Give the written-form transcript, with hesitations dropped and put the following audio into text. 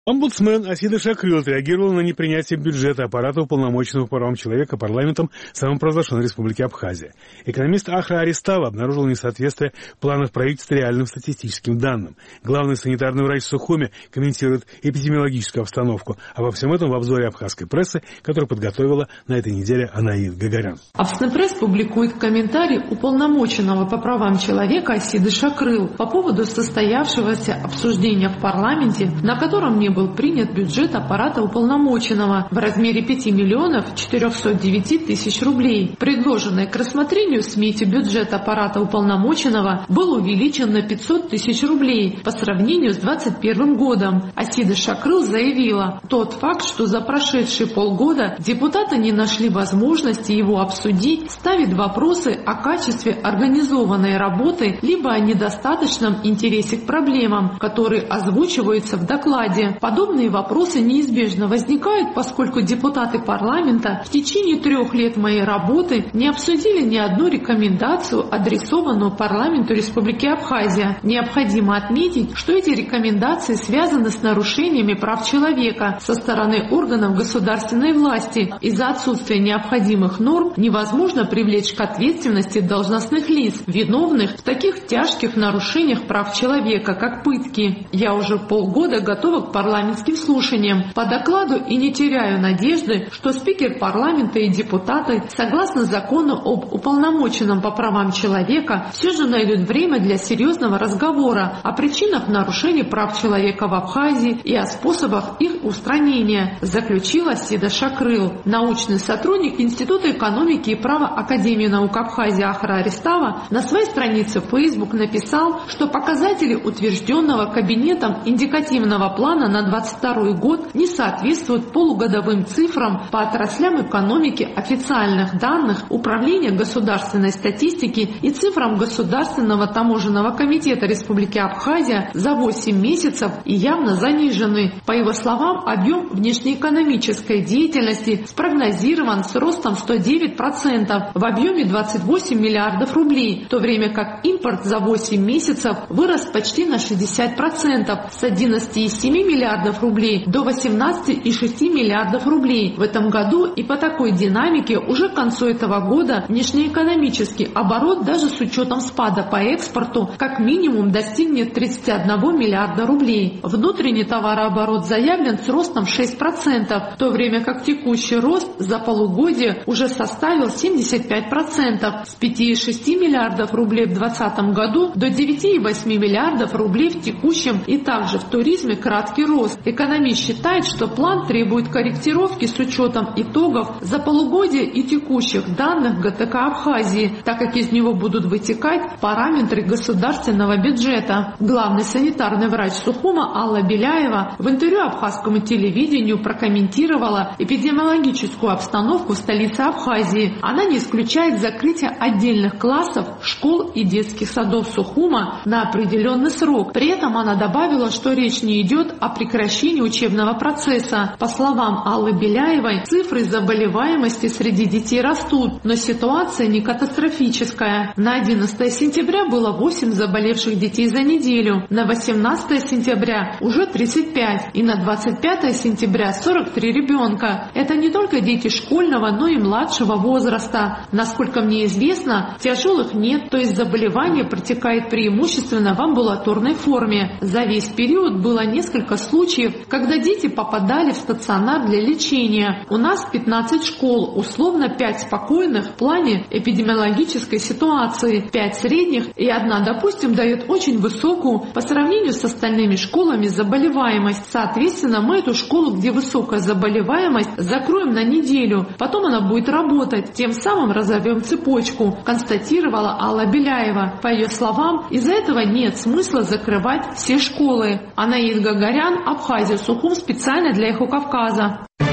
Омбудсмен Асида Шакрил отреагировал на непринятие бюджета аппарата уполномоченного по правам человека парламентом самопровозглашенной Республики Абхазия. Экономист Ахра Аристава обнаружил несоответствие планов правительства реальным статистическим данным. Главный санитарный врач Сухуми комментирует эпидемиологическую обстановку. А во всем этом в обзоре абхазской прессы, который подготовила на этой неделе Анаид Гагарян. Абснепресс публикует комментарий уполномоченного по правам человека Асиды Шакрил по поводу состоявшегося обсуждения в парламенте, на котором не был принят бюджет аппарата уполномоченного в размере 5 миллионов 409 тысяч рублей. Предложенный к рассмотрению в смете бюджет аппарата уполномоченного был увеличен на 500 тысяч рублей по сравнению с 2021 годом. Асида Шакрил заявила, тот факт, что за прошедшие полгода депутаты не нашли возможности его обсудить, ставит вопросы о качестве организованной работы либо о недостаточном интересе к проблемам, которые озвучиваются в докладе. Подобные вопросы неизбежно возникают, поскольку депутаты парламента в течение 3 лет моей работы не обсудили ни одну рекомендацию, адресованную парламенту Республики Абхазия. Необходимо отметить, что эти рекомендации связаны с нарушениями прав человека со стороны органов государственной власти. Из-за отсутствия необходимых норм невозможно привлечь к ответственности должностных лиц, виновных в таких тяжких нарушениях прав человека, как пытки. Я уже полгода готова к парламентским слушаниям по докладу и не теряю надежды, что спикер парламента и депутаты, согласно закону об уполномоченном по правам человека, все же найдут время для серьезного разговора о причинах нарушений прав человека в Абхазии и о способах их устранения, заключила Асида Шакрил. Научный сотрудник Института экономики и права Академии наук Абхазии Ахра Аристава на своей странице в Facebook написал, что показатели утвержденного Кабинетом индикативного плана на 2022 год не соответствуют полугодовым цифрам по отраслям экономики официальных данных Управления государственной статистики и цифрам Государственного таможенного комитета Республики Абхазия за 8 месяцев и явно занижены. По его словам, объем внешнеэкономической деятельности спрогнозирован с ростом 109% в объеме 28 миллиардов рублей, в то время как импорт за 8 месяцев вырос почти на 60% с 11,7 миллиардов рублей до 18,6 миллиардов рублей в этом году, и по такой динамике уже к концу этого года внешнеэкономический оборот даже с учетом спада по экспорту как минимум достигнет 31 миллиарда рублей. Внутренний товарооборот заявлен с ростом 6%, в то время как текущий рост за полугодие уже составил 75% с 5,6 миллиардов рублей в 2020 году до 9,8 миллиардов рублей в текущем, и также в туризме краткий рост. Экономист считает, что план требует корректировки с учетом итогов за полугодие и текущих данных ГТК Абхазии, так как из него будут вытекать параметры государственного бюджета. Главный санитарный врач Сухума Алла Беляева в интервью абхазскому телевидению прокомментировала эпидемиологическую обстановку в столице Абхазии. Она не исключает закрытие отдельных классов, школ и детских садов Сухума на определенный срок. При этом она добавила, что речь не идет о прекращении учебного процесса. По словам Аллы Беляевой, цифры заболеваемости среди детей растут, но ситуация не катастрофическая. На 11 сентября было 8 заболевших детей за неделю, на 18 сентября уже 35 и на 25 сентября 43 ребенка. Это не только дети школьного, но и младшего возраста. Насколько мне известно, тяжелых нет, то есть заболевание протекает преимущественно в амбулаторной форме. За весь период было несколько случаев, когда дети попадали в стационар для лечения. У нас 15 школ, условно 5 спокойных в плане эпидемиологической ситуации, 5 средних и 1, допустим, дает очень высокую по сравнению с остальными школами заболеваемость. Соответственно, мы эту школу, где высокая заболеваемость, закроем на неделю, потом она будет работать, тем самым разорвем цепочку, констатировала Алла Беляева. По ее словам, из-за этого нет смысла закрывать все школы. Анаид Гагарян, Абхазия, Сухум, специально для Эхо Кавказа.